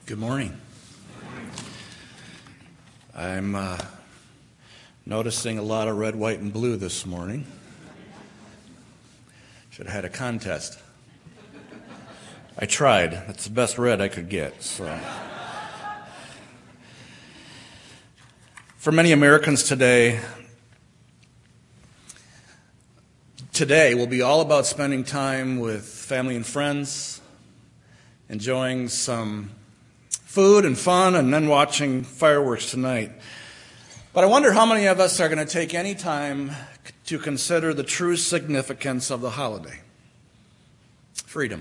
Good morning. I'm noticing a lot of red, white, and blue this morning. Should have had a contest. I tried. That's the best red I could get. So, for many Americans today will be all about spending time with family and friends, enjoying some food and fun, and then watching fireworks tonight. But I wonder how many of us are going to take any time to consider the true significance of the holiday. Freedom.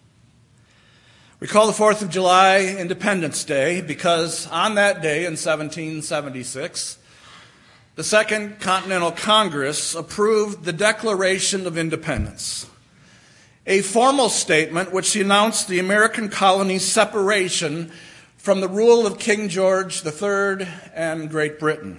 We call the 4th of July Independence Day because on that day in 1776, the Second Continental Congress approved the Declaration of Independence, a formal statement which announced the American colony's separation from the rule of King George III and Great Britain.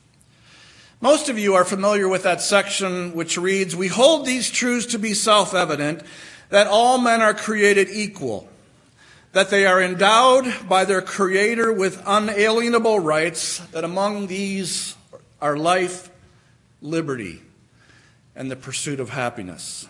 Most of you are familiar with that section which reads, "We hold these truths to be self-evident, that all men are created equal, that they are endowed by their Creator with unalienable rights, that among these are life, liberty, and the pursuit of happiness."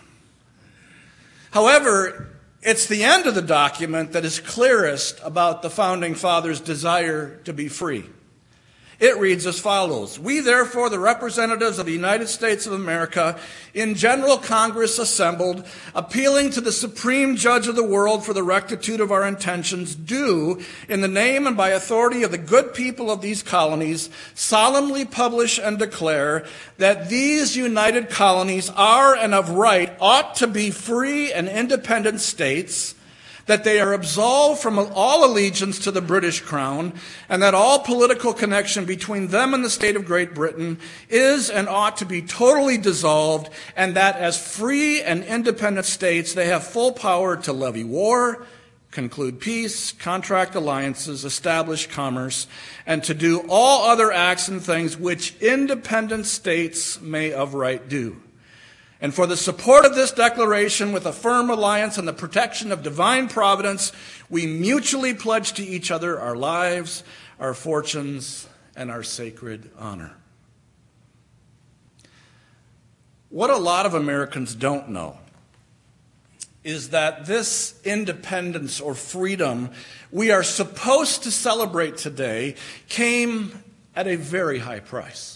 However, it's the end of the document that is clearest about the Founding Fathers' desire to be free. It reads as follows: "We, therefore, the representatives of the United States of America, in General Congress assembled, appealing to the Supreme Judge of the world for the rectitude of our intentions, do, in the name and by authority of the good people of these colonies, solemnly publish and declare that these united colonies are and of right ought to be free and independent states, that they are absolved from all allegiance to the British Crown, and that all political connection between them and the state of Great Britain is and ought to be totally dissolved, and that as free and independent states they have full power to levy war, conclude peace, contract alliances, establish commerce, and to do all other acts and things which independent states may of right do. And for the support of this declaration, with a firm reliance on the protection of divine providence, we mutually pledge to each other our lives, our fortunes, and our sacred honor." What a lot of Americans don't know is that this independence or freedom we are supposed to celebrate today came at a very high price.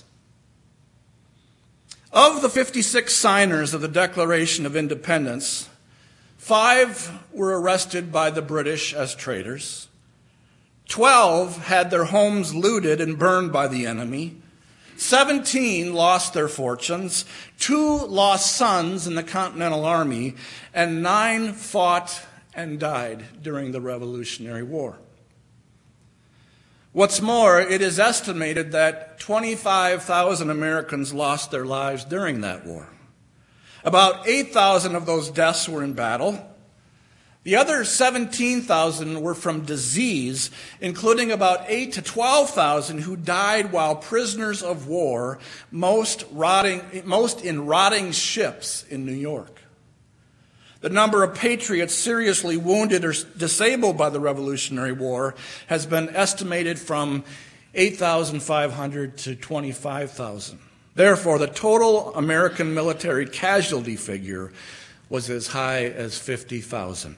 Of the 56 signers of the Declaration of Independence, 5 were arrested by the British as traitors, 12 had their homes looted and burned by the enemy, 17 lost their fortunes, 2 lost sons in the Continental Army, and 9 fought and died during the Revolutionary War. What's more, it is estimated that 25,000 Americans lost their lives during that war. About 8,000 of those deaths were in battle. The other 17,000 were from disease, including about 8,000 to 12,000 who died while prisoners of war, most in rotting ships in New York. The number of patriots seriously wounded or disabled by the Revolutionary War has been estimated from 8,500 to 25,000. Therefore, the total American military casualty figure was as high as 50,000,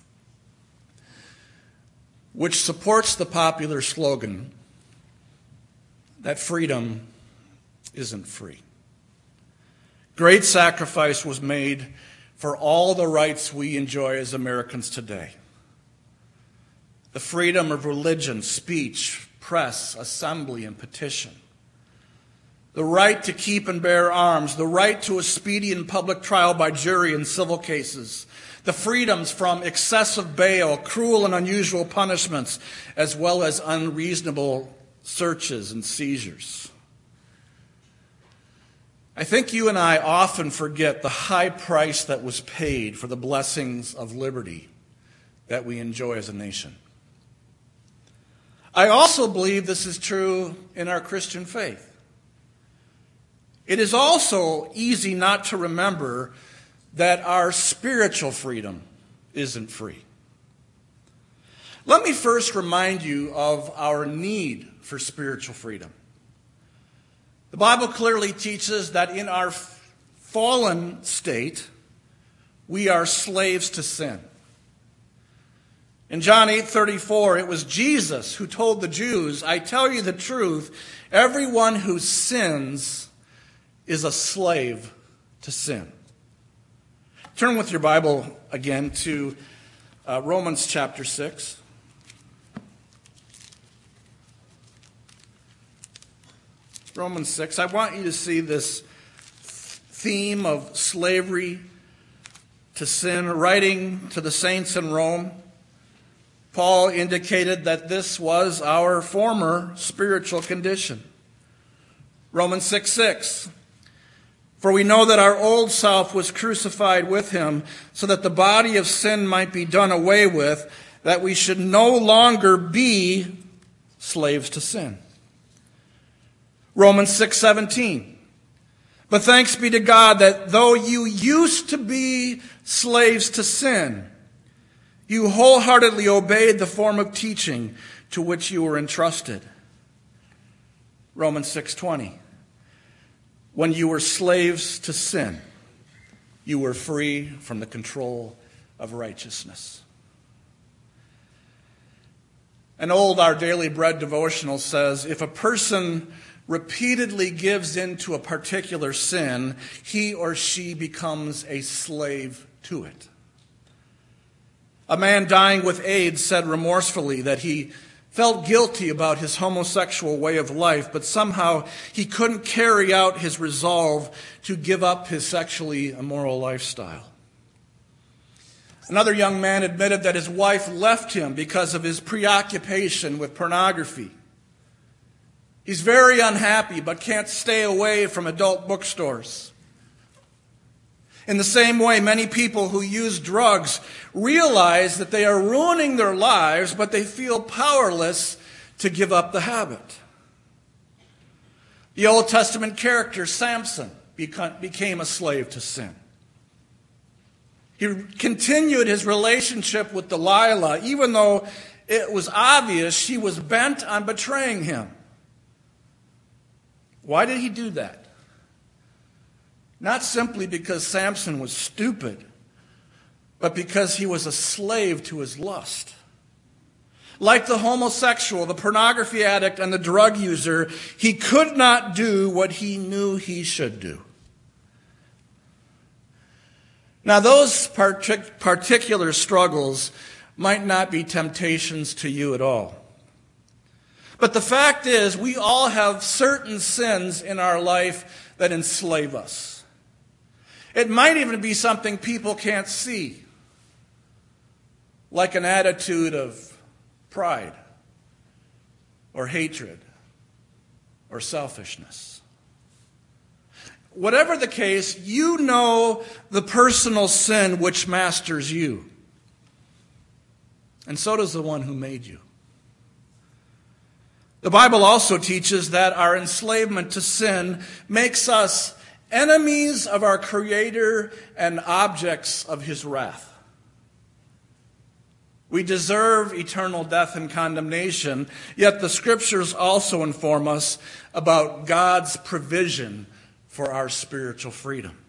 which supports the popular slogan that freedom isn't free. Great sacrifice was made for all the rights we enjoy as Americans today. The freedom of religion, speech, press, assembly, and petition. The right to keep and bear arms. The right to a speedy and public trial by jury in civil cases. The freedoms from excessive bail, cruel and unusual punishments, as well as unreasonable searches and seizures. I think you and I often forget the high price that was paid for the blessings of liberty that we enjoy as a nation. I also believe this is true in our Christian faith. It is also easy not to remember that our spiritual freedom isn't free. Let me first remind you of our need for spiritual freedom. The Bible clearly teaches that in our fallen state, we are slaves to sin. In John 8:34, it was Jesus who told the Jews, "I tell you the truth, everyone who sins is a slave to sin." Turn with your Bible again to Romans chapter 6. Romans 6. I want you to see this theme of slavery to sin. Writing to the saints in Rome, Paul indicated that this was our former spiritual condition. Romans 6:6. For we know that our old self was crucified with him, so that the body of sin might be done away with, that we should no longer be slaves to sin. Romans 6:17. But thanks be to God that though you used to be slaves to sin, you wholeheartedly obeyed the form of teaching to which you were entrusted. Romans 6:20. When you were slaves to sin, you were free from the control of righteousness. An old Our Daily Bread devotional says, if a person repeatedly gives in to a particular sin, he or she becomes a slave to it. A man dying with AIDS said remorsefully that he felt guilty about his homosexual way of life, but somehow he couldn't carry out his resolve to give up his sexually immoral lifestyle. Another young man admitted that his wife left him because of his preoccupation with pornography. He's very unhappy, but can't stay away from adult bookstores. In the same way, many people who use drugs realize that they are ruining their lives, but they feel powerless to give up the habit. The Old Testament character Samson became a slave to sin. He continued his relationship with Delilah, even though it was obvious she was bent on betraying him. Why did he do that? Not simply because Samson was stupid, but because he was a slave to his lust. Like the homosexual, the pornography addict, and the drug user, he could not do what he knew he should do. Now, those particular struggles might not be temptations to you at all. But the fact is, we all have certain sins in our life that enslave us. It might even be something people can't see, like an attitude of pride or hatred or selfishness. Whatever the case, you know the personal sin which masters you. And so does the one who made you. The Bible also teaches that our enslavement to sin makes us enemies of our Creator and objects of His wrath. We deserve eternal death and condemnation, yet the Scriptures also inform us about God's provision for our spiritual freedom.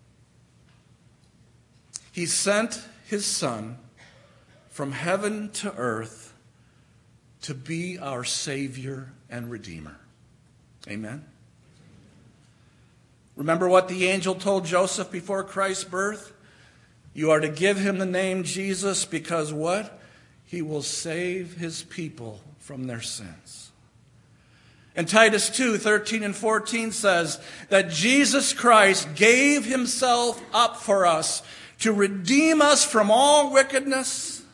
He sent His Son from heaven to earth to be our Savior and Redeemer. Amen? Remember what the angel told Joseph before Christ's birth? You are to give him the name Jesus because what? He will save his people from their sins. And Titus 2:13 and 14 says that Jesus Christ gave himself up for us to redeem us from all wickedness.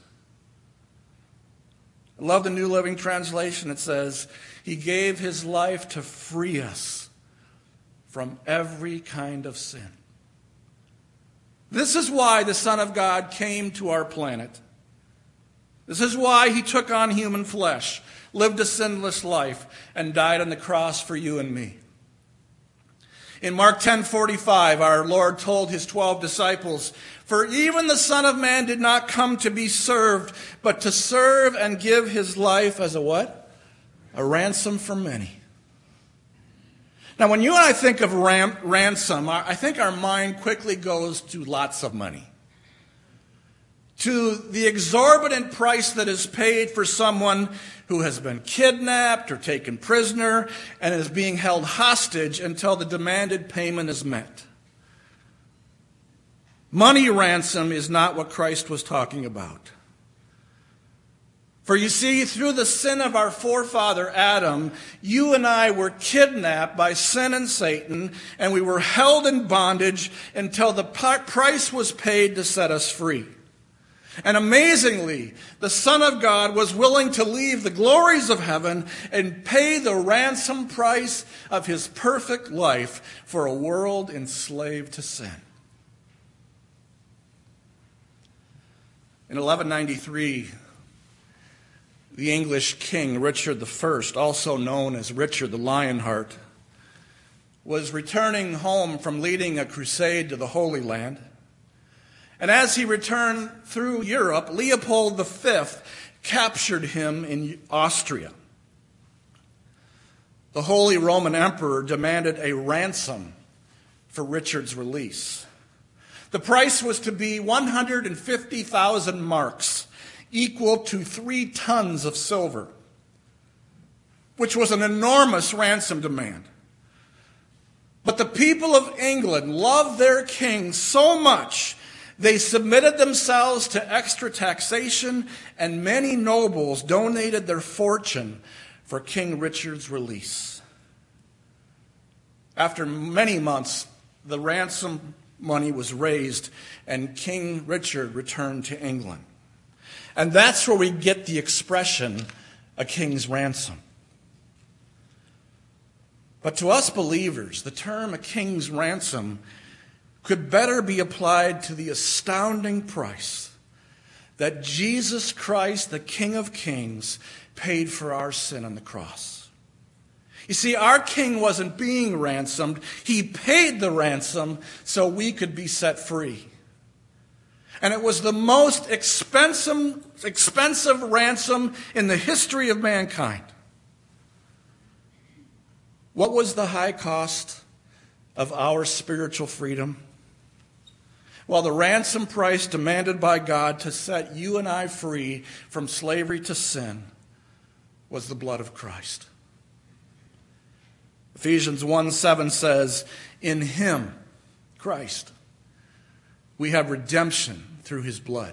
I love the New Living Translation. It says, He gave His life to free us from every kind of sin. This is why the Son of God came to our planet. This is why He took on human flesh, lived a sinless life, and died on the cross for you and me. In Mark 10:45, our Lord told his 12 disciples, "For even the Son of Man did not come to be served, but to serve and give his life as a what? A ransom for many." Now, when you and I think of ransom, I think our mind quickly goes to lots of money, to the exorbitant price that is paid for someone who has been kidnapped or taken prisoner and is being held hostage until the demanded payment is met. Money ransom is not what Christ was talking about. For you see, through the sin of our forefather Adam, you and I were kidnapped by sin and Satan, and we were held in bondage until the price was paid to set us free. And amazingly, the Son of God was willing to leave the glories of heaven and pay the ransom price of his perfect life for a world enslaved to sin. In 1193, the English king Richard I, also known as Richard the Lionheart, was returning home from leading a crusade to the Holy Land. And as he returned through Europe, Leopold V captured him in Austria. The Holy Roman Emperor demanded a ransom for Richard's release. The price was to be 150,000 marks, equal to 3 tons of silver, which was an enormous ransom demand. But the people of England loved their king so much, they submitted themselves to extra taxation, and many nobles donated their fortune for King Richard's release. After many months, the ransom money was raised, and King Richard returned to England. And that's where we get the expression, a king's ransom. But to us believers, the term a king's ransom could better be applied to the astounding price that Jesus Christ, the King of Kings, paid for our sin on the cross. You see, our king wasn't being ransomed. He paid the ransom so we could be set free. And it was the most expensive ransom in the history of mankind. What was the high cost of our spiritual freedom? Well, the ransom price demanded by God to set you and I free from slavery to sin was the blood of Christ. Ephesians 1:7 says, "In him, Christ, we have redemption through his blood."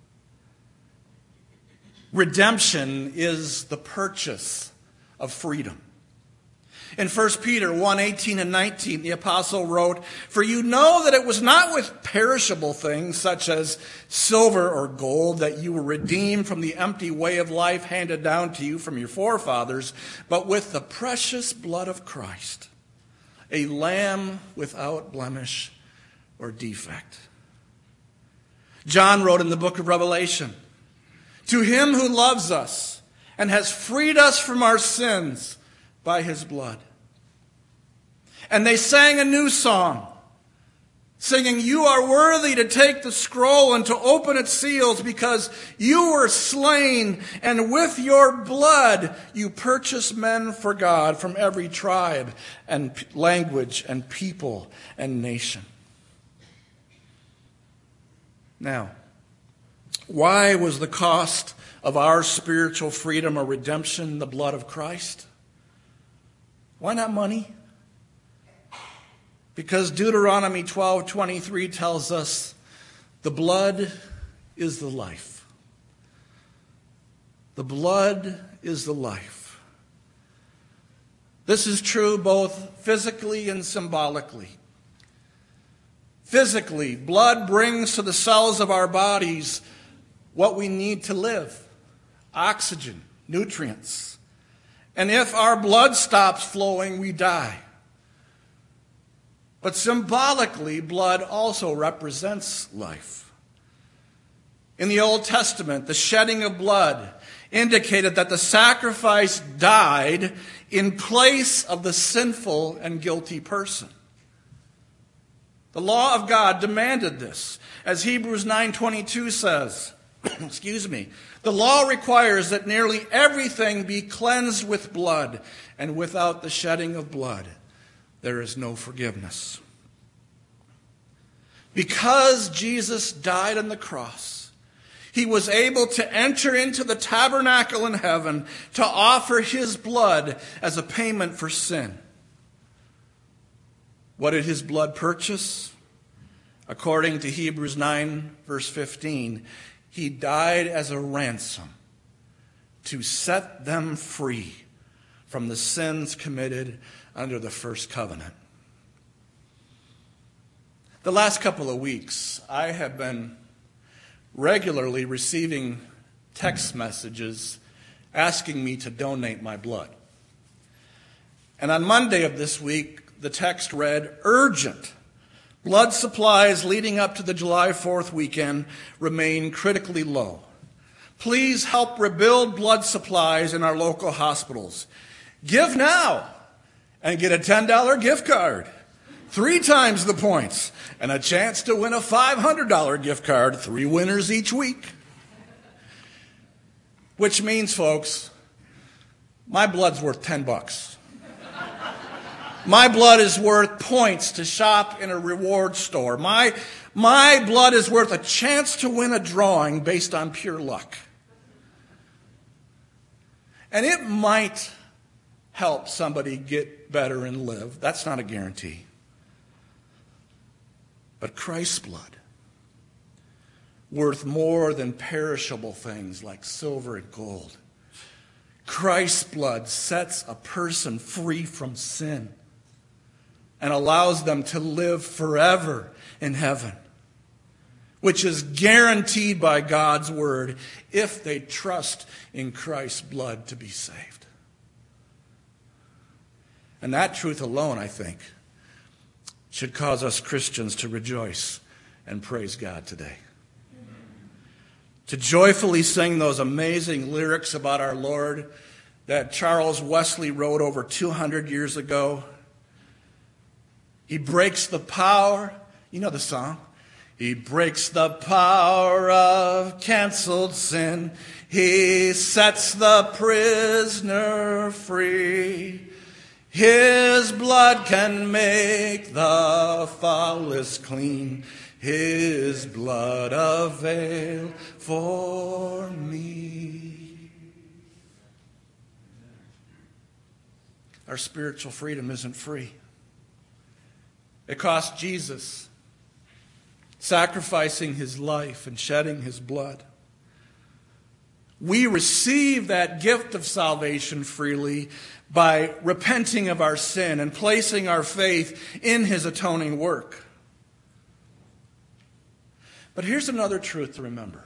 Redemption is the purchase of freedom. In 1 Peter 1:18 and 19, the apostle wrote, "For you know that it was not with perishable things such as silver or gold that you were redeemed from the empty way of life handed down to you from your forefathers, but with the precious blood of Christ, a lamb without blemish or defect." John wrote in the book of Revelation, "To him who loves us and has freed us from our sins by his blood." And they sang a new song, singing, "You are worthy to take the scroll and to open its seals, because you were slain, and with your blood you purchased men for God from every tribe and language and people and nation." Now, why was the cost of our spiritual freedom or redemption the blood of Christ? Why not money? Because Deuteronomy 12:23 tells us the blood is the life. The blood is the life. This is true both physically and symbolically. Physically, blood brings to the cells of our bodies what we need to live: oxygen, nutrients. And if our blood stops flowing, we die. But symbolically, blood also represents life. In the Old Testament, the shedding of blood indicated that the sacrifice died in place of the sinful and guilty person. The law of God demanded this. As Hebrews 9:22 says, the law requires that nearly everything be cleansed with blood, and without the shedding of blood, there is no forgiveness. Because Jesus died on the cross, he was able to enter into the tabernacle in heaven to offer his blood as a payment for sin. What did his blood purchase? According to Hebrews 9, verse 15, he died as a ransom to set them free from the sins committed under the first covenant. The last couple of weeks, I have been regularly receiving text messages asking me to donate my blood. And on Monday of this week, the text read, "Urgent. Blood supplies leading up to the July 4th weekend remain critically low. Please help rebuild blood supplies in our local hospitals. Give now and get a $10 gift card, 3 times the points, and a chance to win a $500 gift card, 3 winners each week." Which means, folks, my blood's worth $10. My blood is worth points to shop in a reward store. My blood is worth a chance to win a drawing based on pure luck. And it might help somebody get better and live. That's not a guarantee. But Christ's blood, worth more than perishable things like silver and gold. Christ's blood sets a person free from sin and allows them to live forever in heaven, which is guaranteed by God's word if they trust in Christ's blood to be saved. And that truth alone, I think, should cause us Christians to rejoice and praise God today. To joyfully sing those amazing lyrics about our Lord that Charles Wesley wrote over 200 years ago. He breaks the power, you know the song. He breaks the power of canceled sin. He sets the prisoner free. His blood can make the foulest clean. His blood avail for me. Our spiritual freedom isn't free. It cost Jesus sacrificing his life and shedding his blood. We receive that gift of salvation freely by repenting of our sin and placing our faith in his atoning work. But here's another truth to remember.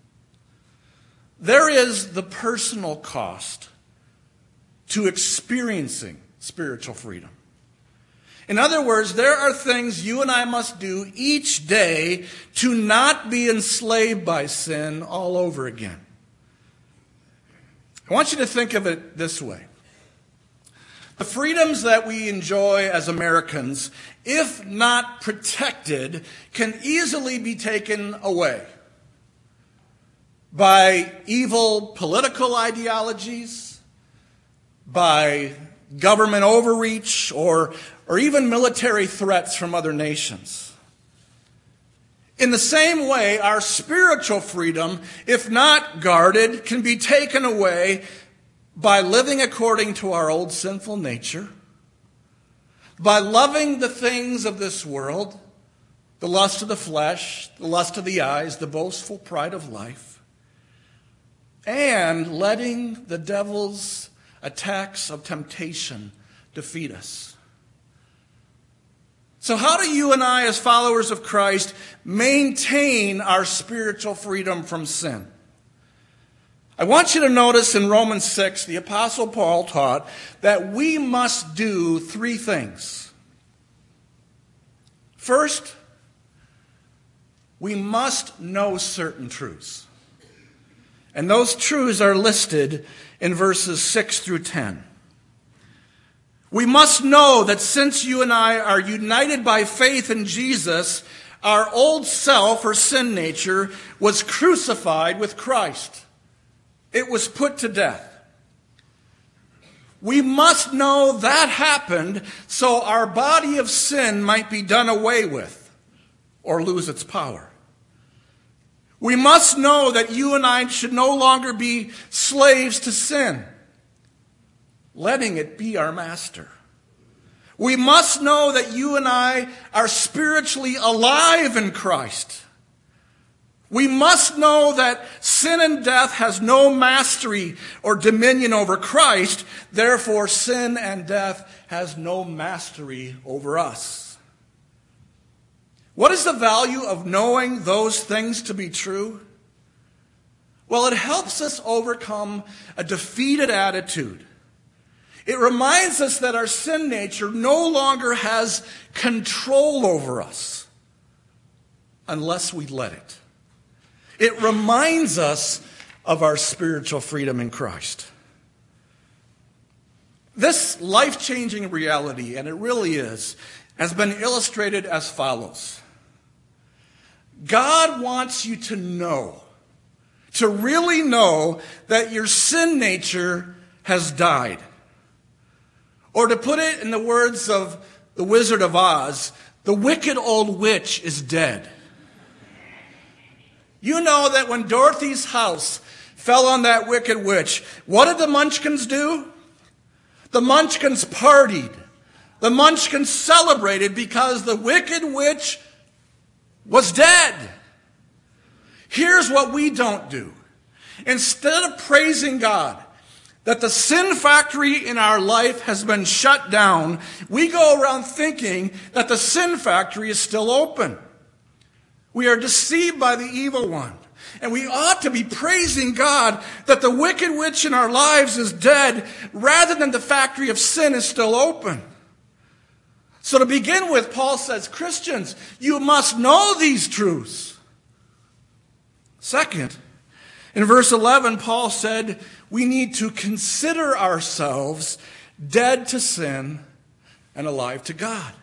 There is the personal cost to experiencing spiritual freedom. In other words, there are things you and I must do each day to not be enslaved by sin all over again. I want you to think of it this way. The freedoms that we enjoy as Americans, if not protected, can easily be taken away by evil political ideologies, by government overreach, or even military threats from other nations. In the same way, our spiritual freedom, if not guarded, can be taken away by living according to our old sinful nature, by loving the things of this world, the lust of the flesh, the lust of the eyes, the boastful pride of life, and letting the devil's attacks of temptation defeat us. So how do you and I, as followers of Christ, maintain our spiritual freedom from sin? I want you to notice in Romans 6, the Apostle Paul taught that we must do 3 things. First, we must know certain truths. And those truths are listed in verses 6 through 10. We must know that since you and I are united by faith in Jesus, our old self or sin nature was crucified with Christ. It was put to death. We must know that happened so our body of sin might be done away with or lose its power. We must know that you and I should no longer be slaves to sin, letting it be our master. We must know that you and I are spiritually alive in Christ. We must know that sin and death has no mastery or dominion over Christ. Therefore, sin and death has no mastery over us. What is the value of knowing those things to be true? Well, it helps us overcome a defeated attitude. It reminds us that our sin nature no longer has control over us unless we let it. It reminds us of our spiritual freedom in Christ. This life-changing reality, and it really is, has been illustrated as follows. God wants you to know, to really know that your sin nature has died. Or to put it in the words of the Wizard of Oz, the wicked old witch is dead. You know that when Dorothy's house fell on that wicked witch, what did the Munchkins do? The Munchkins partied. The Munchkins celebrated because the wicked witch was dead. Here's what we don't do. Instead of praising God that the sin factory in our life has been shut down, we go around thinking that the sin factory is still open. We are deceived by the evil one. And we ought to be praising God that the wicked witch in our lives is dead rather than the factory of sin is still open. So to begin with, Paul says, Christians, you must know these truths. Second, in verse 11, Paul said, we need to consider ourselves dead to sin and alive to God.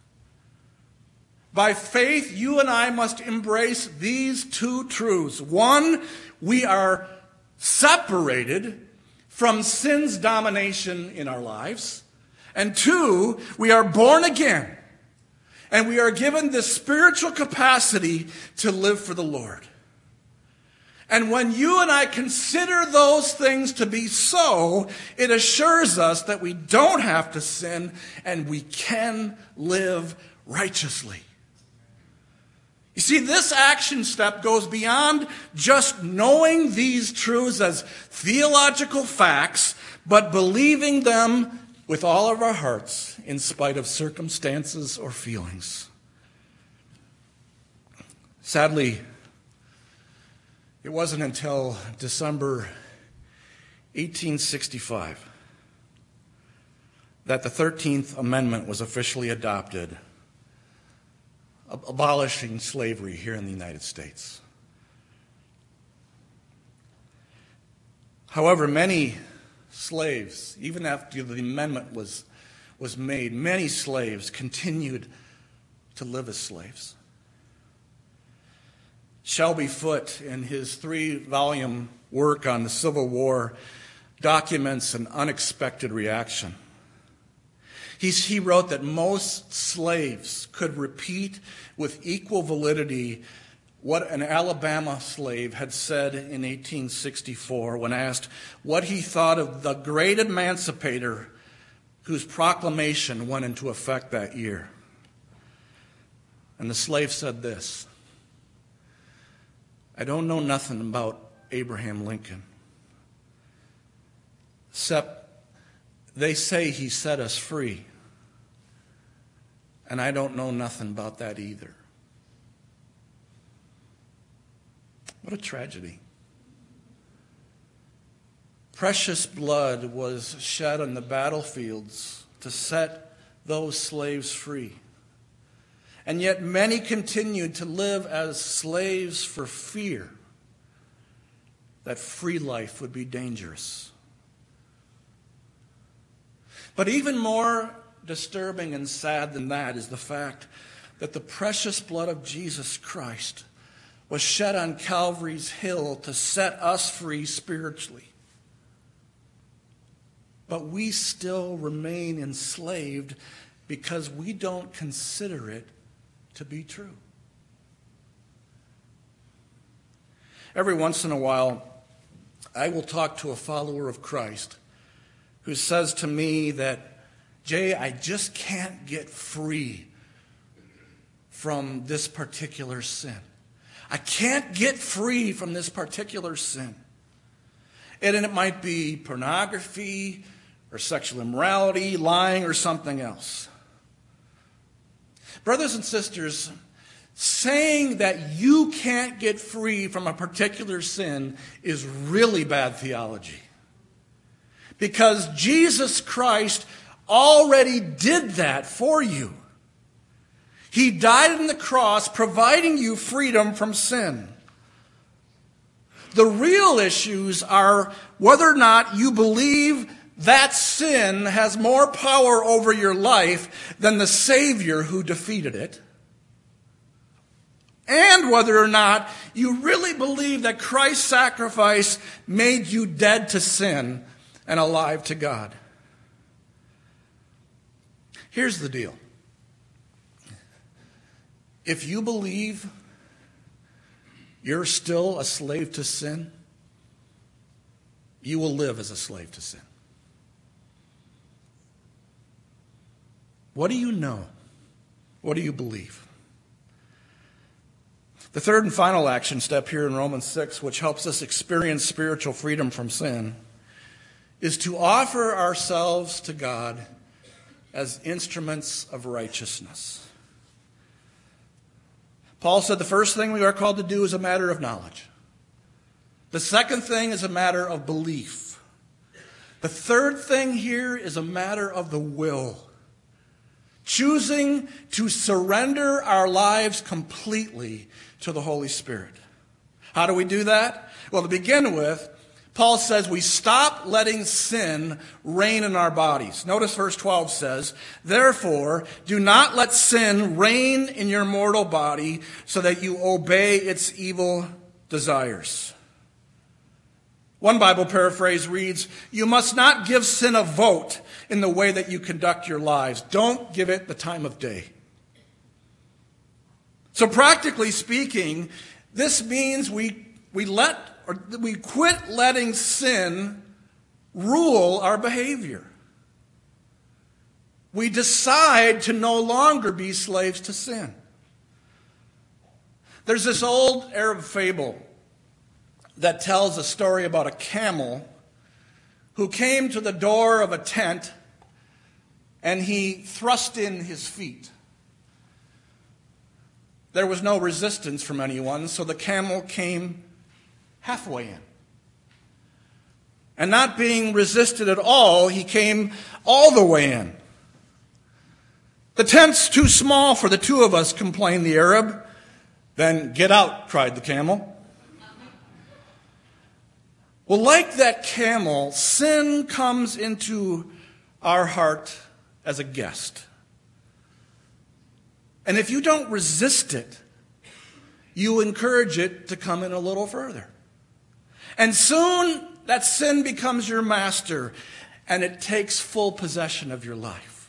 By faith, you and I must embrace these two truths. One, we are separated from sin's domination in our lives. And two, we are born again. And we are given the spiritual capacity to live for the Lord. And when you and I consider those things to be so, it assures us that we don't have to sin and we can live righteously. You see, this action step goes beyond just knowing these truths as theological facts, but believing them with all of our hearts in spite of circumstances or feelings. Sadly, it wasn't until December 1865 that the 13th Amendment was officially adopted, abolishing slavery here in the United States. However, many slaves, even after the amendment was made, many slaves continued to live as slaves. Shelby Foote, in his 3-volume work on the Civil War, documents an unexpected reaction. He wrote that most slaves could repeat with equal validity what an Alabama slave had said in 1864 when asked what he thought of the great emancipator whose proclamation went into effect that year. And the slave said this, I don't know nothing about Abraham Lincoln, except they say he set us free. And I don't know nothing about that either. What a tragedy. Precious blood was shed on the battlefields to set those slaves free. And yet many continued to live as slaves for fear that free life would be dangerous. But even more disturbing and sad than that is the fact that the precious blood of Jesus Christ was shed on Calvary's hill to set us free spiritually. But we still remain enslaved because we don't consider it to be true. Every once in a while, I will talk to a follower of Christ who says to me that, Jay, I just can't get free from this particular sin. I can't get free from this particular sin. And it might be pornography or sexual immorality, lying, or something else. Brothers and sisters, saying that you can't get free from a particular sin is really bad theology. Because Jesus Christ already did that for you. He died on the cross, providing you freedom from sin. The real issues are whether or not you believe that sin has more power over your life than the Savior who defeated it, and whether or not you really believe that Christ's sacrifice made you dead to sin and alive to God. Here's the deal. If you believe you're still a slave to sin, you will live as a slave to sin. What do you know? What do you believe? The third and final action step here in Romans 6, which helps us experience spiritual freedom from sin, is to offer ourselves to God as instruments of righteousness. Paul said the first thing we are called to do is a matter of knowledge. The second thing is a matter of belief. The third thing here is a matter of the will. Choosing to surrender our lives completely to the Holy Spirit. How do we do that? Well, to begin with, Paul says we stop letting sin reign in our bodies. Notice verse 12 says, "Therefore, do not let sin reign in your mortal body so that you obey its evil desires." One Bible paraphrase reads, "You must not give sin a vote in the way that you conduct your lives. Don't give it the time of day." So practically speaking, this means we quit letting sin rule our behavior. We decide to no longer be slaves to sin. There's this old Arab fable that tells a story about a camel who came to the door of a tent and he thrust in his feet. There was no resistance from anyone, so the camel came halfway in. And not being resisted at all, he came all the way in. "The tent's too small for the two of us," complained the Arab. "Then get out," cried the camel. Well, like that camel, sin comes into our heart as a guest. And if you don't resist it, you encourage it to come in a little further. And soon that sin becomes your master and it takes full possession of your life.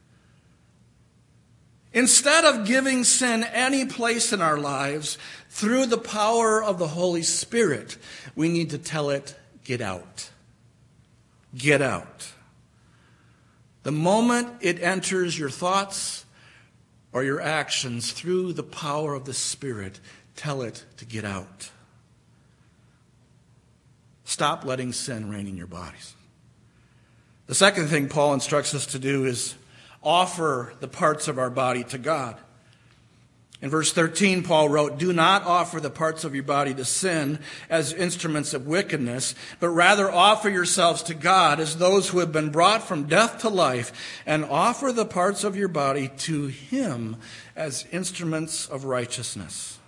Instead of giving sin any place in our lives, through the power of the Holy Spirit, we need to tell it, get out. Get out. The moment it enters your thoughts or your actions through the power of the Spirit, tell it to get out. Stop letting sin reign in your bodies. The second thing Paul instructs us to do is offer the parts of our body to God. In verse 13, Paul wrote, "Do not offer the parts of your body to sin as instruments of wickedness, but rather offer yourselves to God as those who have been brought from death to life, and offer the parts of your body to Him as instruments of righteousness."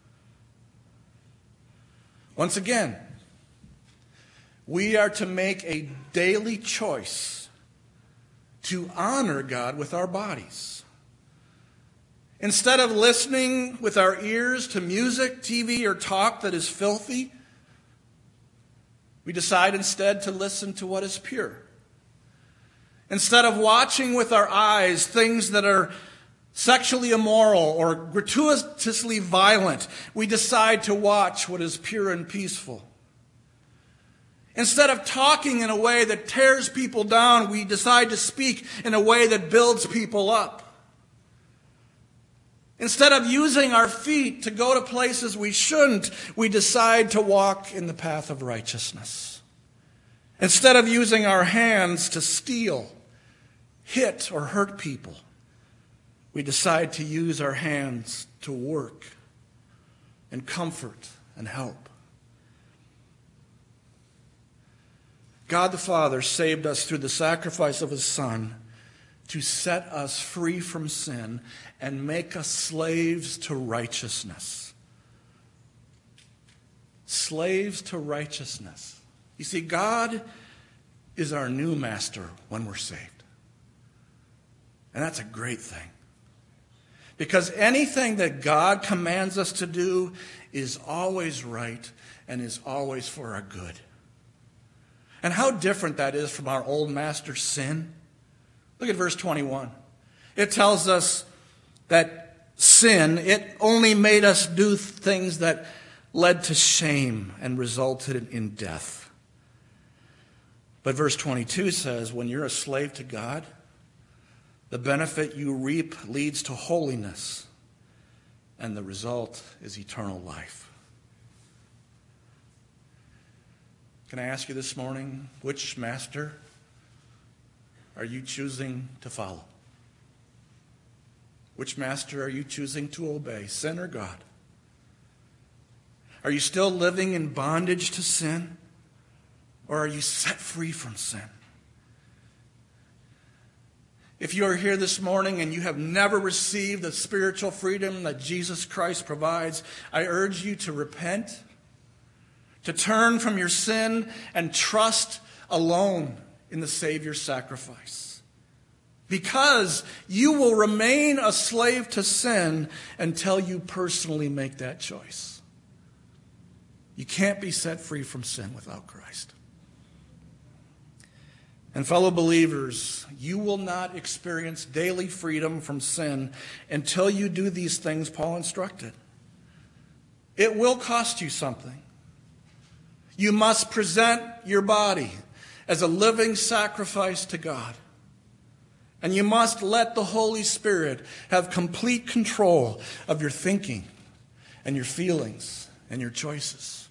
Once again, we are to make a daily choice to honor God with our bodies. Instead of listening with our ears to music, TV, or talk that is filthy, we decide instead to listen to what is pure. Instead of watching with our eyes things that are sexually immoral or gratuitously violent, we decide to watch what is pure and peaceful. Instead of talking in a way that tears people down, we decide to speak in a way that builds people up. Instead of using our feet to go to places we shouldn't, we decide to walk in the path of righteousness. Instead of using our hands to steal, hit, or hurt people, we decide to use our hands to work and comfort and help. God the Father saved us through the sacrifice of His Son to set us free from sin and make us slaves to righteousness. Slaves to righteousness. You see, God is our new master when we're saved. And that's a great thing. Because anything that God commands us to do is always right and is always for our good. And how different that is from our old master, sin. Look at verse 21. It tells us that sin, it only made us do things that led to shame and resulted in death. But verse 22 says, when you're a slave to God, the benefit you reap leads to holiness, and the result is eternal life. Can I ask you this morning, which master are you choosing to follow? Which master are you choosing to obey, sin or God? Are you still living in bondage to sin, or are you set free from sin? If you are here this morning and you have never received the spiritual freedom that Jesus Christ provides, I urge you to repent, to turn from your sin and trust alone in the Savior's sacrifice. Because you will remain a slave to sin until you personally make that choice. You can't be set free from sin without Christ. And fellow believers, you will not experience daily freedom from sin until you do these things Paul instructed. It will cost you something. You must present your body as a living sacrifice to God. And you must let the Holy Spirit have complete control of your thinking and your feelings and your choices.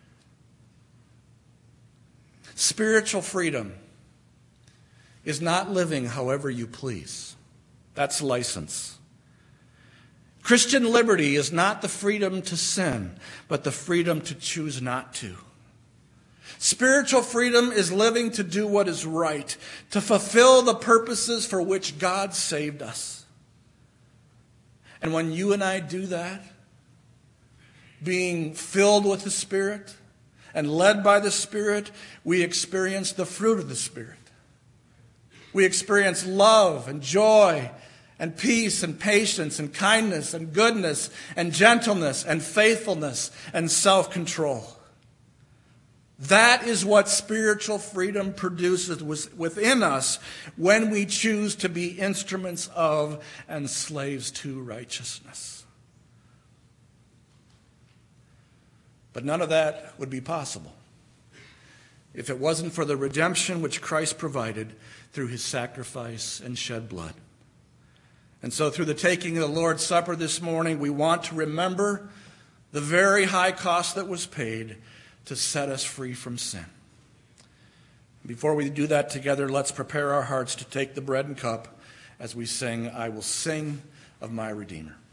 Spiritual freedom is not living however you please. That's license. Christian liberty is not the freedom to sin, but the freedom to choose not to. Spiritual freedom is living to do what is right, to fulfill the purposes for which God saved us. And when you and I do that, being filled with the Spirit and led by the Spirit, we experience the fruit of the Spirit. We experience love and joy and peace and patience and kindness and goodness and gentleness and faithfulness and self-control. That is what spiritual freedom produces within us when we choose to be instruments of and slaves to righteousness. But none of that would be possible if it wasn't for the redemption which Christ provided through His sacrifice and shed blood. And so through the taking of the Lord's Supper this morning, we want to remember the very high cost that was paid to set us free from sin. Before we do that together, let's prepare our hearts to take the bread and cup as we sing, I Will Sing of My Redeemer.